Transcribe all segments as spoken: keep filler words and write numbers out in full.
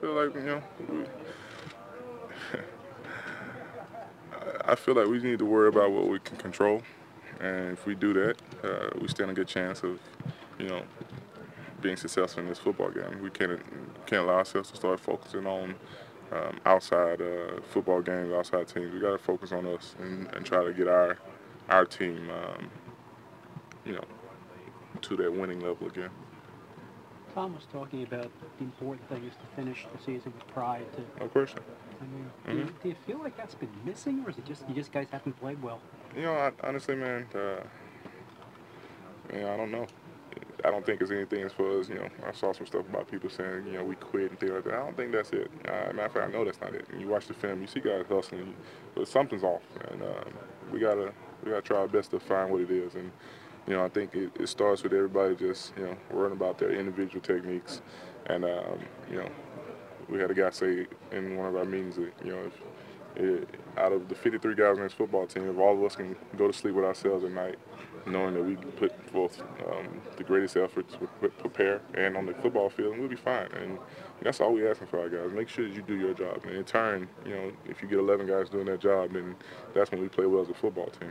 feel like, you know, we, I feel like we need to worry about what we can control. And if we do that, uh, we stand a good chance of, you know, being successful in this football game. We can't can't allow ourselves to start focusing on um, outside uh, football games, outside teams. We got to focus on us and, and try to get our our team, um, you know, to that winning level again. Tom was talking about the important thing is to finish the season with pride. To, No question. I mean, Mm-hmm. do, you, do you feel like that's been missing, or is it just you just guys haven't played well? You know, I, honestly, man, uh, you know, I don't know. I don't think it's anything as far as, you know, I saw some stuff about people saying, you know, we quit and things like that. I don't think that's it. Uh, matter of fact, I know that's not it. And you watch the film, you see guys hustling, but something's off. And um, we gotta we gotta try our best to find what it is. And you know, I think it, it starts with everybody just, you know, worrying about their individual techniques. And um, you know, we had a guy say in one of our meetings that, you know, if it, out of the fifty-three guys on this football team, if all of us can go to sleep with ourselves at night, knowing that we put forth um, the greatest efforts, we prepare, and on the football field, we'll be fine. And that's all we're asking for our guys. Make sure that you do your job. And in turn, you know, if you get eleven guys doing their job, then that's when we play well as a football team.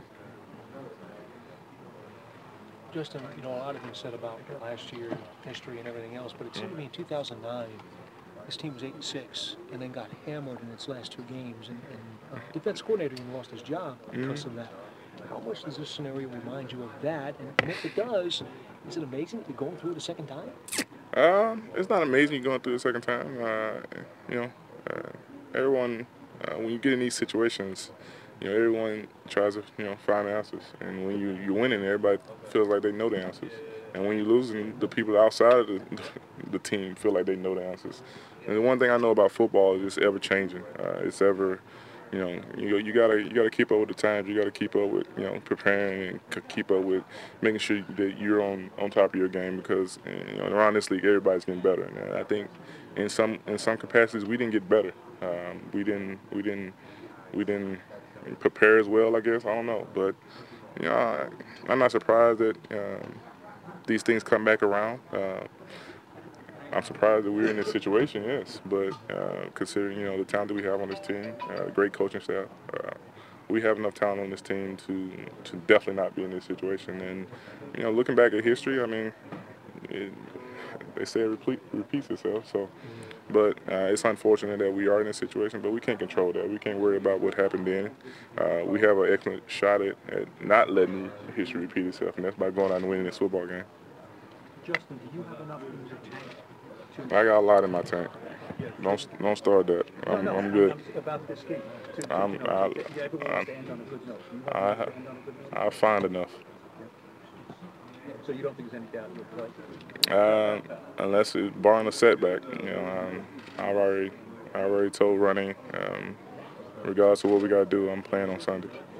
Justin, you know, a lot of things said about last year, history and everything else, but it seemed to me in two thousand nine, this team was eight and six, and then got hammered in its last two games, and, and a defense coordinator even lost his job because mm-hmm. of that. How much does this scenario remind you of that? And if it does, is it amazing that you're going through it a second time? Um, it's not amazing you're going through it a second time. Uh, you know, uh, everyone, uh, when you get in these situations, you know, everyone tries to, you know, find answers. And when you, you're winning, everybody feels like they know the answers. And when you're losing, the people outside of the, the team feel like they know the answers. And the one thing I know about football is it's ever changing. Uh, it's ever, you know, you you gotta you gotta keep up with the times. You gotta keep up with, you know, preparing and keep up with making sure that you're on, on top of your game, because, you know, around this league everybody's getting better. And I think in some in some capacities we didn't get better. Um, we didn't we didn't we didn't prepare as well, I guess. I don't know, but you know, I, I'm not surprised that um, these things come back around. Uh, I'm surprised that we're in this situation, yes. But uh, considering, you know, the talent that we have on this team, uh, great coaching staff, uh, we have enough talent on this team to to definitely not be in this situation. And, you know, looking back at history, I mean, it, they say it repeat, repeats itself. So, but uh, it's unfortunate that we are in this situation, but we can't control that. We can't worry about what happened then. Uh, we have an excellent shot at, at not letting history repeat itself, and that's by going out and winning this football game. Justin, do you have enough in your tank? I got a lot in my tank. Don't don't start that. I'm, no, no, I'm good. About this game. To, to, I'm, you know, I, get everyone I, to stand on a good note. You I, stand on a good note? I find enough. So you don't think there's any doubt you'll play? Uh, unless it's barring a setback, you know, um, I've already, I already told Running, um, regardless of what we got to do, I'm playing on Sunday.